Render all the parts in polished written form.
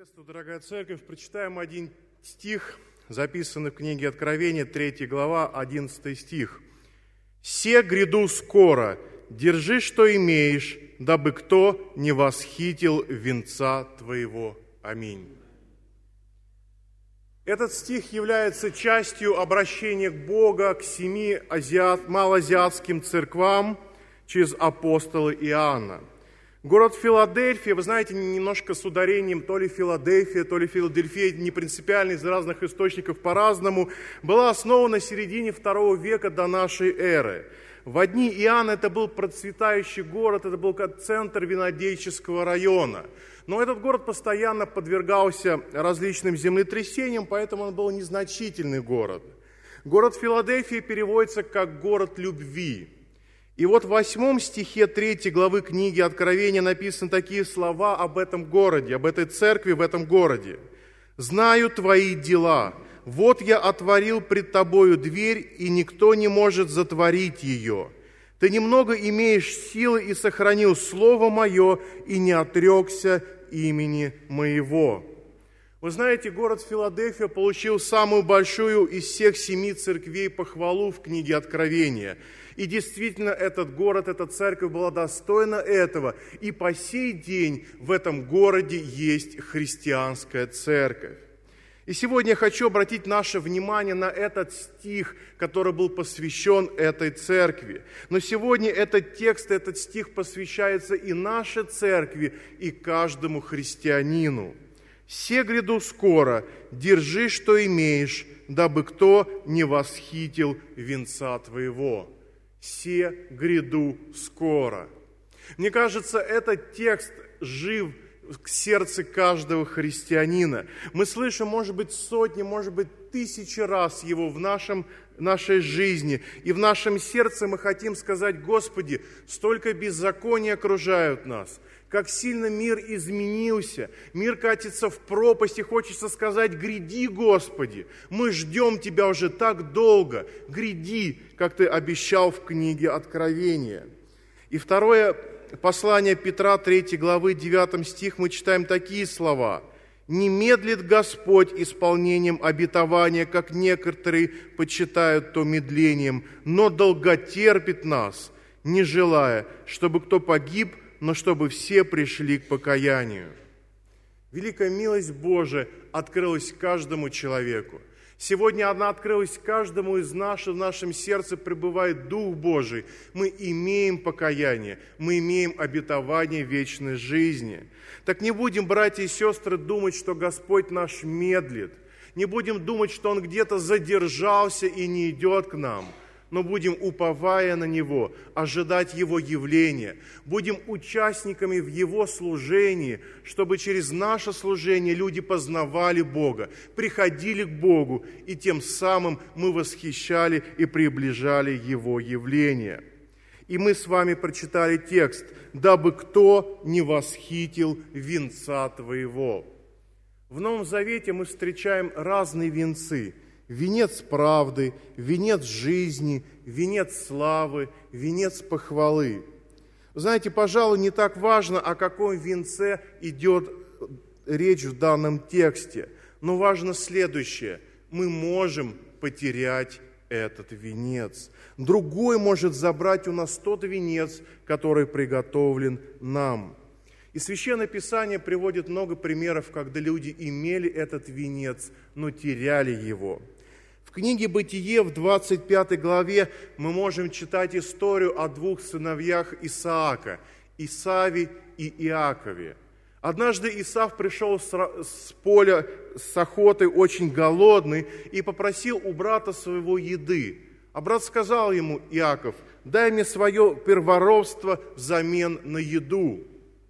Приветствую, дорогая церковь. Прочитаем один стих, записанный в книге Откровения, 3 глава, 11 стих. «Се гряду скоро, держи, что имеешь, дабы кто не восхитил венца твоего. Аминь». Этот стих является частью обращения Бога к 7 малоазиатским церквам через апостола Иоанна. Город Филадельфия, вы знаете, немножко с ударением то ли Филадельфия, то ли Филадельфия, не принципиально, из разных источников по-разному, была основана в середине II века до нашей эры. В дни Иоанна это был процветающий город, это был как центр винодельческого района. Но этот город постоянно подвергался различным землетрясениям, поэтому он был незначительный город. Город Филадельфия переводится как «город любви». И вот в 8 стихе 3 главы книги Откровения написаны такие слова об этом городе, об этой церкви в этом городе. «Знаю твои дела. Вот я отворил пред тобою дверь, и никто не может затворить ее. Ты немного имеешь силы и сохранил слово мое, и не отрекся имени моего». Вы знаете, город Филадельфия получил самую большую из всех 7 церквей похвалу в книге Откровения. И действительно, этот город, эта церковь была достойна этого. И по сей день в этом городе есть христианская церковь. И сегодня я хочу обратить наше внимание на этот стих, который был посвящен этой церкви. Но сегодня этот текст, этот стих посвящается и нашей церкви, и каждому христианину. «Се гряду скоро, держи, что имеешь, дабы кто не восхитил венца твоего». «Се гряду скоро». Мне кажется, этот текст жив в сердце каждого христианина. Мы слышим, может быть, сотни, может быть, тысячи раз его в нашей жизни. И в нашем сердце мы хотим сказать: «Господи, столько беззакония окружают нас». Как сильно мир изменился, мир катится в пропасть, и хочется сказать: гряди, Господи, мы ждем Тебя уже так долго, гряди, как Ты обещал в книге Откровения. И второе послание Петра, 3 главы, 9 стих, мы читаем такие слова: «Не медлит Господь исполнением обетования, как некоторые почитают то медлением, но долготерпит нас, не желая, чтобы кто погиб, но чтобы все пришли к покаянию». Великая милость Божия открылась каждому человеку. Сегодня она открылась каждому из нас, в нашем сердце пребывает Дух Божий. Мы имеем покаяние, мы имеем обетование вечной жизни. Так не будем, братья и сестры, думать, что Господь наш медлит. Не будем думать, что Он где-то задержался и не идет к нам. Но будем, уповая на Него, ожидать Его явления. Будем участниками в Его служении, чтобы через наше служение люди познавали Бога, приходили к Богу, и тем самым мы восхищали и приближали Его явление. И мы с вами прочитали текст: «Дабы кто не восхитил венца твоего». В Новом Завете мы встречаем разные венцы. Венец правды, венец жизни, венец славы, венец похвалы. Вы знаете, пожалуй, не так важно, о каком венце идет речь в данном тексте, но важно следующее: мы можем потерять этот венец. Другой может забрать у нас тот венец, который приготовлен нам. И Священное Писание приводит много примеров, когда люди имели этот венец, но теряли его. В книге «Бытие» в 25 главе мы можем читать историю о 2 сыновьях Исаака, Исаве и Иакове. Однажды Исав пришел с поля с охоты очень голодный и попросил у брата своего еды. А брат сказал ему: «Иаков, дай мне свое первородство взамен на еду».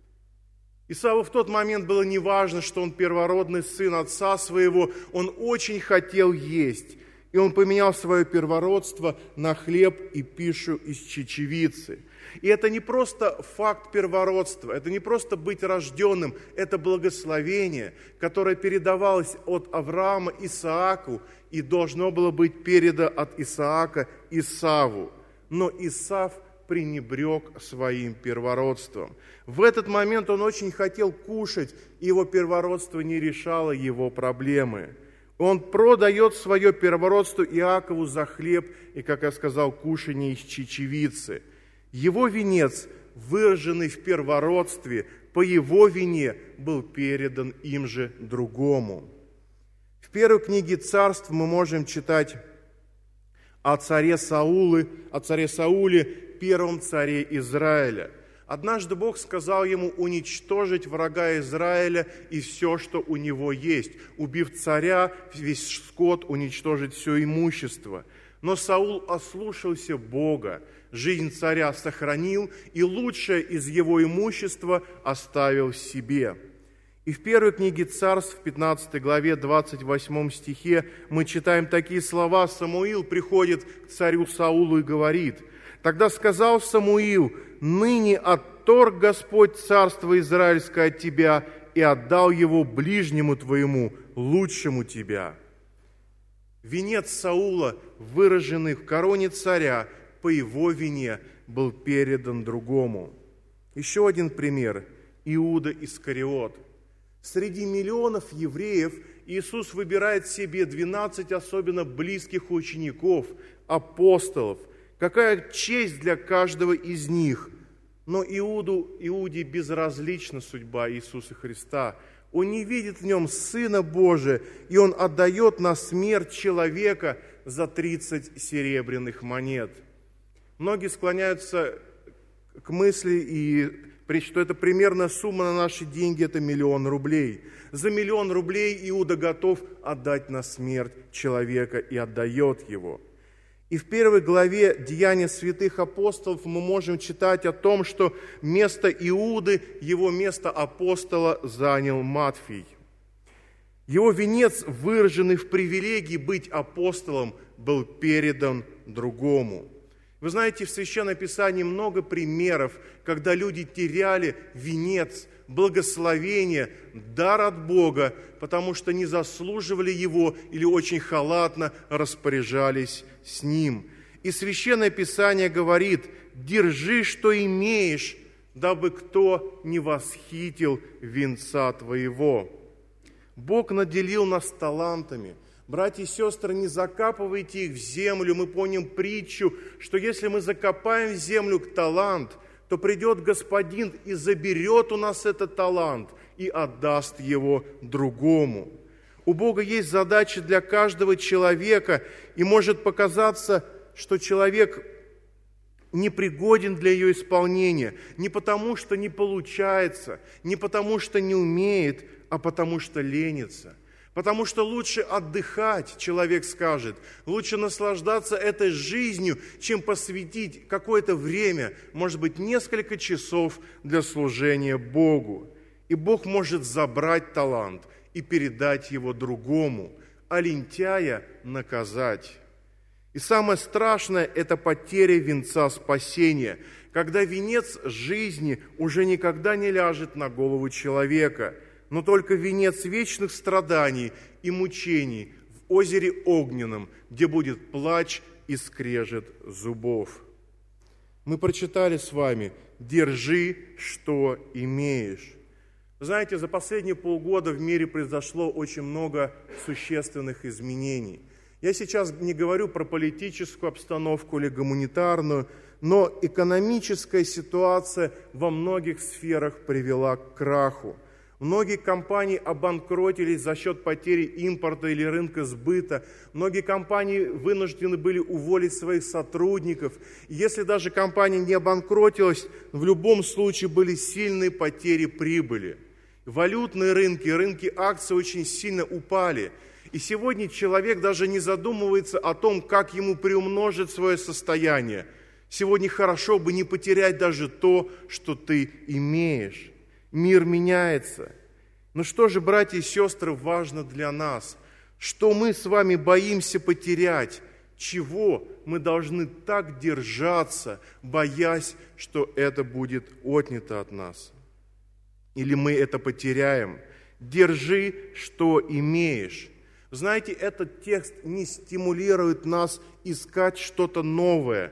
Исаву в тот момент было неважно, что он первородный сын отца своего, он очень хотел есть. И он поменял свое первородство на хлеб и пищу из чечевицы. И это не просто факт первородства, это не просто быть рожденным, это благословение, которое передавалось от Авраама Исааку и должно было быть передано от Исаака Исаву. Но Исав пренебрег своим первородством. В этот момент он очень хотел кушать, и его первородство не решало его проблемы. Он продает свое первородство Иакову за хлеб и, как я сказал, кушание из чечевицы. Его венец, выраженный в первородстве, по его вине был передан им же другому. В первой книге Царств мы можем читать о царе Сауле, первом царе Израиля. Однажды Бог сказал ему уничтожить врага Израиля и все, что у него есть, убив царя, весь скот, уничтожить все имущество. Но Саул ослушался Бога, жизнь царя сохранил и лучшее из его имущества оставил себе. И в первой книге Царств, в 15 главе, 28 стихе, мы читаем такие слова. Самуил приходит к царю Саулу и говорит: «Тогда сказал Самуил: ныне отторг Господь царство Израильское от тебя и отдал его ближнему твоему, лучшему тебя». Венец Саула, выраженный в короне царя, по его вине был передан другому. Еще один пример. Иуда Искариот. Среди миллионов евреев Иисус выбирает себе 12 особенно близких учеников, апостолов. Какая честь для каждого из них. Но Иуде безразлична судьба Иисуса Христа. Он не видит в нем Сына Божия, и он отдает на смерть человека за 30 серебряных монет. Многие склоняются к мысли, что это примерно сумма на наши деньги, это 1 000 000 рублей. За 1 000 000 рублей Иуда готов отдать на смерть человека и отдает его. И в первой главе Деяния святых апостолов мы можем читать о том, что место Иуды, его место апостола занял Матфий. Его венец, выраженный в привилегии быть апостолом, был передан другому. Вы знаете, в Священном Писании много примеров, когда люди теряли венец, благословение, дар от Бога, потому что не заслуживали его или очень халатно распоряжались с ним. И Священное Писание говорит: «Держи, что имеешь, дабы кто не восхитил венца твоего». Бог наделил нас талантами. Братья и сестры, не закапывайте их в землю. Мы помним притчу, что если мы закопаем в землю талант, то придет Господин и заберет у нас этот талант и отдаст его другому. У Бога есть задача для каждого человека, и может показаться, что человек непригоден для ее исполнения не потому, что не получается, не потому, что не умеет, а потому, что ленится. Потому что лучше отдыхать, человек скажет, лучше наслаждаться этой жизнью, чем посвятить какое-то время, может быть, несколько часов для служения Богу. И Бог может забрать талант и передать его другому, а лентяя наказать. И самое страшное – это потеря венца спасения, когда венец жизни уже никогда не ляжет на голову человека, но только венец вечных страданий и мучений в озере огненном, где будет плач и скрежет зубов. Мы прочитали с вами: «Держи, что имеешь». Знаете, за последние полгода в мире произошло очень много существенных изменений. Я сейчас не говорю про политическую обстановку или гуманитарную, но экономическая ситуация во многих сферах привела к краху. Многие компании обанкротились за счет потери импорта или рынка сбыта. Многие компании вынуждены были уволить своих сотрудников. И если даже компания не обанкротилась, в любом случае были сильные потери прибыли. Валютные рынки, рынки акций очень сильно упали. И сегодня человек даже не задумывается о том, как ему приумножить свое состояние. Сегодня хорошо бы не потерять даже то, что ты имеешь. Мир меняется. Но что же, братья и сестры, важно для нас? Что мы с вами боимся потерять? Чего мы должны так держаться, боясь, что это будет отнято от нас? Или мы это потеряем? Держи, что имеешь. Знаете, этот текст не стимулирует нас искать что-то новое.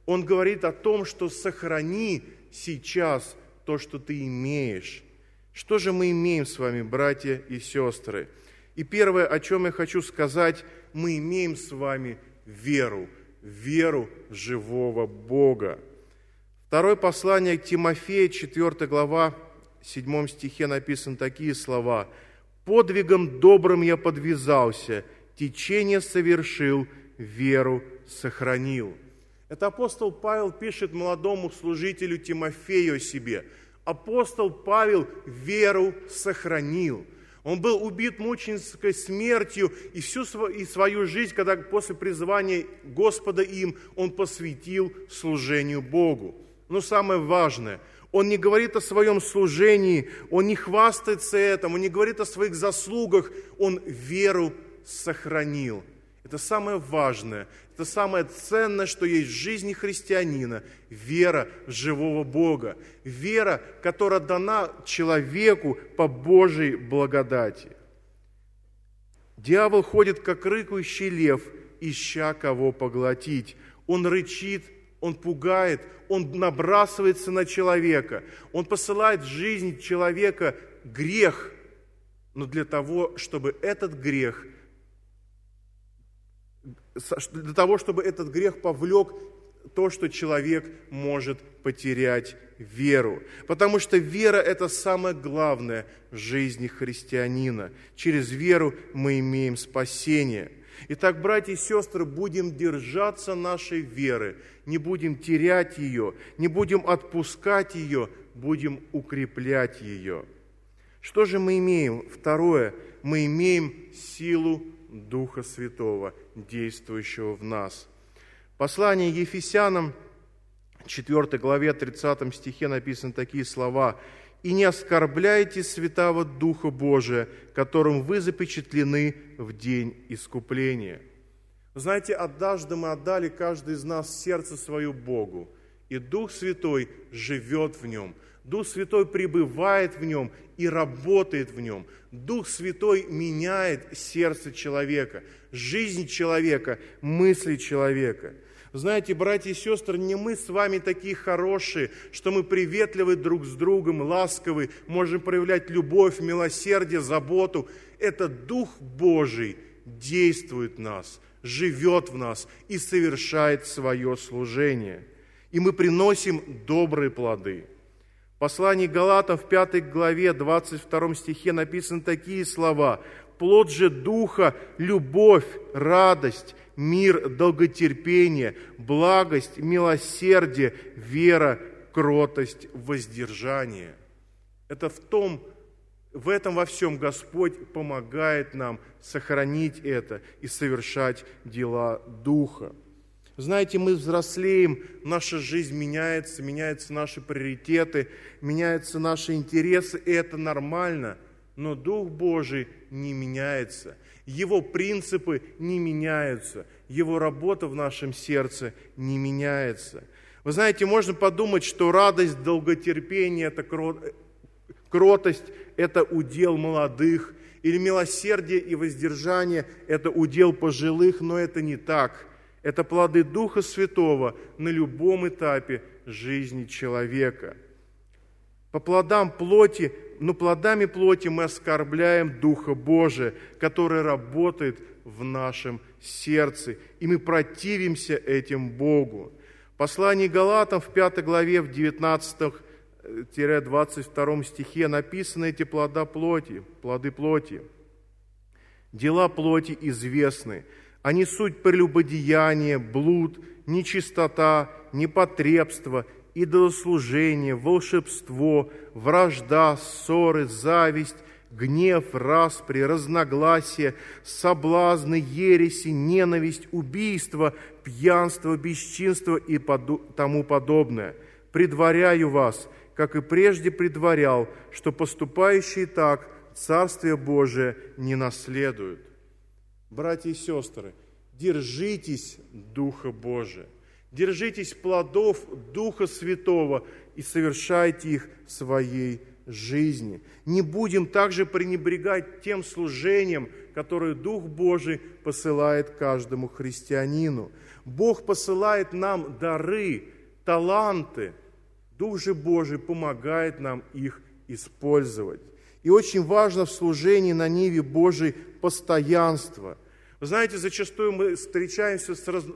Он говорит о том, что сохрани сейчас то, что ты имеешь. Что же мы имеем с вами, братья и сестры? И первое, о чем я хочу сказать, мы имеем с вами веру в живого Бога. Второе послание к Тимофею, 4 глава, 7 стихе написаны такие слова: «Подвигом добрым я подвязался, течение совершил, веру сохранил». Это апостол Павел пишет молодому служителю Тимофею о себе. Апостол Павел веру сохранил. Он был убит мученической смертью, и всю свою жизнь, когда после призвания Господа им, он посвятил служению Богу. Но самое важное, он не говорит о своем служении, он не хвастается этим, он не говорит о своих заслугах, он веру сохранил. Это самое важное, это самое ценное, что есть в жизни христианина. Вера в живого Бога. Вера, которая дана человеку по Божьей благодати. Дьявол ходит, как рыкающий лев, ища кого поглотить. Он рычит, он пугает, он набрасывается на человека. Он посылает в жизнь человека грех, но для того, чтобы этот грех повлек то, что человек может потерять веру. Потому что вера – это самое главное в жизни христианина. Через веру мы имеем спасение. Итак, братья и сестры, будем держаться нашей веры, не будем терять ее, не будем отпускать ее, будем укреплять ее. Что же мы имеем? Второе, мы имеем силу Духа Святого, действующего в нас. Послание Ефесянам, 4 главе, 30 стихе написаны такие слова: «И не оскорбляйте Святого Духа Божия, которым вы запечатлены в день искупления». Знаете, однажды мы отдали, каждый из нас, сердце свое Богу, и Дух Святой живет в нем. Дух Святой пребывает в нем и работает в нем. Дух Святой меняет сердце человека, жизнь человека, мысли человека. Знаете, братья и сестры, не мы с вами такие хорошие, что мы приветливы друг с другом, ласковы, можем проявлять любовь, милосердие, заботу. Это Дух Божий действует в нас, живет в нас и совершает свое служение. И мы приносим добрые плоды. В послании Галатам в 5 главе, 22 стихе написаны такие слова: «Плод же Духа – любовь, радость, мир, долготерпение, благость, милосердие, вера, кротость, воздержание». Это в этом во всем Господь помогает нам сохранить это и совершать дела Духа. Знаете, мы взрослеем, наша жизнь меняются наши приоритеты, меняются наши интересы, и это нормально. Но Дух Божий не меняется, Его принципы не меняются, Его работа в нашем сердце не меняется. Вы знаете, можно подумать, что радость, долготерпение, кротость – это удел молодых, или милосердие и воздержание – это удел пожилых, но это не так. Это плоды Духа Святого на любом этапе жизни человека. Плодами плоти мы оскорбляем Духа Божия, который работает в нашем сердце, и мы противимся этим Богу. В послании Галатам в 5 главе, в 19-22 стихе написаны эти плоды плоти. «Дела плоти известны. Они суть прелюбодеяние, блуд, нечистота, непотребство, идолослужение, волшебство, вражда, ссоры, зависть, гнев, распри, разногласия, соблазны, ереси, ненависть, убийство, пьянство, бесчинство и тому подобное. Предваряю вас, как и прежде предварял, что поступающие так Царствие Божие не наследуют». Братья и сестры, держитесь Духа Божия, держитесь плодов Духа Святого и совершайте их в своей жизни. Не будем также пренебрегать тем служением, которое Дух Божий посылает каждому христианину. Бог посылает нам дары, таланты. Дух же Божий помогает нам их использовать. И очень важно в служении на ниве Божией постоянство. Вы знаете, зачастую мы встречаемся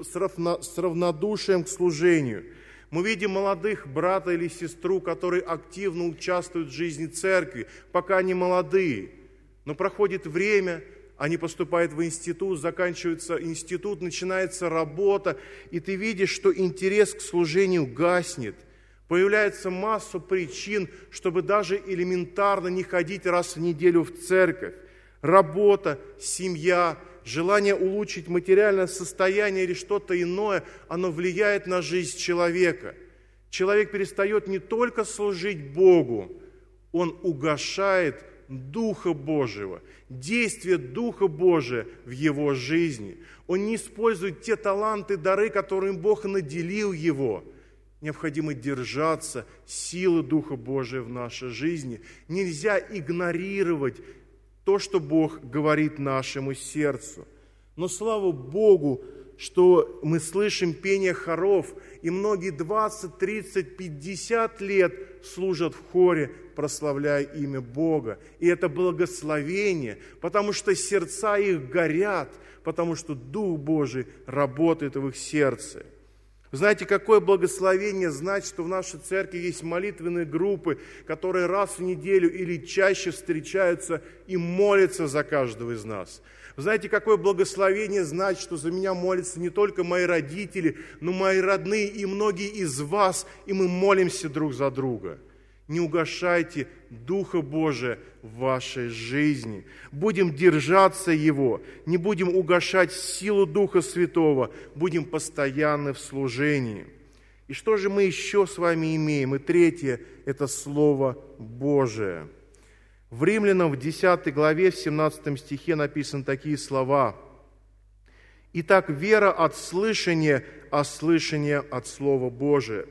с равнодушием к служению. Мы видим молодых брата или сестру, которые активно участвуют в жизни церкви, пока они молодые. Но проходит время, они поступают в институт, заканчивается институт, начинается работа, и ты видишь, что интерес к служению гаснет. Появляется масса причин, чтобы даже элементарно не ходить раз в неделю в церковь. Работа, семья, желание улучшить материальное состояние или что-то иное, оно влияет на жизнь человека. Человек перестает не только служить Богу, он угашает Духа Божьего, действие Духа Божия в его жизни. Он не использует те таланты, дары, которыми Бог наделил его. Необходимо держаться силы Духа Божия в нашей жизни. Нельзя игнорировать то, что Бог говорит нашему сердцу. Но слава Богу, что мы слышим пение хоров, и многие 20, 30, 50 лет служат в хоре, прославляя имя Бога. И это благословение, потому что сердца их горят, потому что Дух Божий работает в их сердце. Знаете, какое благословение знать, что в нашей церкви есть молитвенные группы, которые раз в неделю или чаще встречаются и молятся за каждого из нас. Знаете, какое благословение знать, что за меня молятся не только мои родители, но мои родные и многие из вас, и мы молимся друг за друга. Не угашайте Духа Божия в вашей жизни. Будем держаться Его, не будем угашать силу Духа Святого, будем постоянны в служении. И что же мы еще с вами имеем? И третье – это Слово Божие. В Римлянам в 10 главе, в 17 стихе написаны такие слова. «Итак, вера от слышания, а слышание от Слова Божия».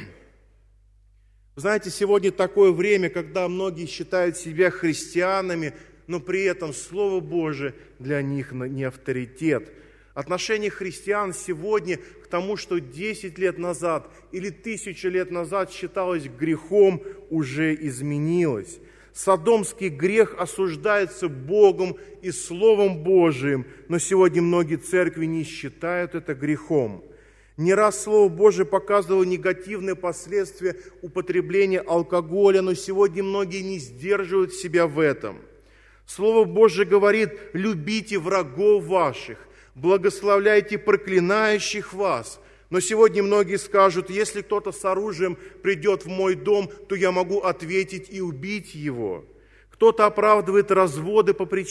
Знаете, сегодня такое время, когда многие считают себя христианами, но при этом Слово Божие для них не авторитет. Отношение христиан сегодня к тому, что 10 лет назад или 1000 лет назад считалось грехом, уже изменилось. Содомский грех осуждается Богом и Словом Божиим, но сегодня многие церкви не считают это грехом. Не раз Слово Божие показывало негативные последствия употребления алкоголя, но сегодня многие не сдерживают себя в этом. Слово Божие говорит: любите врагов ваших, благословляйте проклинающих вас. Но сегодня многие скажут: если кто-то с оружием придет в мой дом, то я могу ответить и убить его. Кто-то оправдывает разводы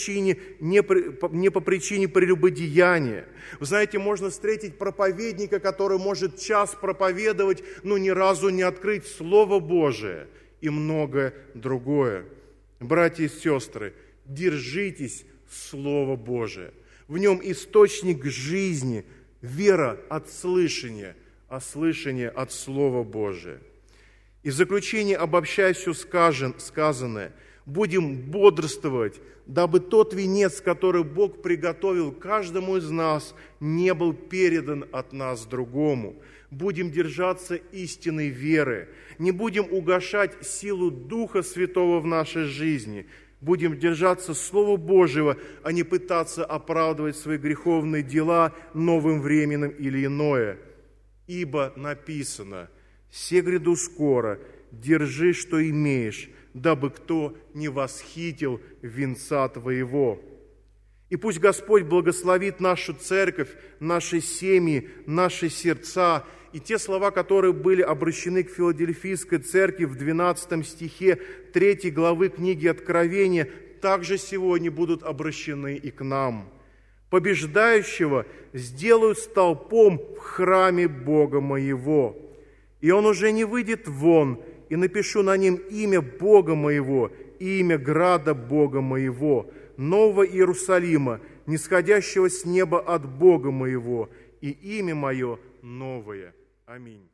не по причине прелюбодеяния. Вы знаете, можно встретить проповедника, который может час проповедовать, но ни разу не открыть Слово Божие и многое другое. Братья и сестры, держитесь Слова Божия. В нем источник жизни, вера от слышания, а слышание от Слова Божия. И в заключение, обобщая все сказанное, будем бодрствовать, дабы тот венец, который Бог приготовил каждому из нас, не был передан от нас другому. Будем держаться истинной веры, не будем угашать силу Духа Святого в нашей жизни, будем держаться Слова Божьего, а не пытаться оправдывать свои греховные дела новым временем или иное. Ибо написано: «Се гряду скоро, держи, что имеешь, дабы кто не восхитил венца твоего». И пусть Господь благословит нашу церковь, наши семьи, наши сердца. И те слова, которые были обращены к Филадельфийской церкви в 12 стихе 3 главы книги Откровения, также сегодня будут обращены и к нам. «Побеждающего сделают столпом в храме Бога моего, и он уже не выйдет вон, и напишу на нем имя Бога моего и имя града Бога моего, Нового Иерусалима, нисходящего с неба от Бога моего, и имя мое новое». Аминь.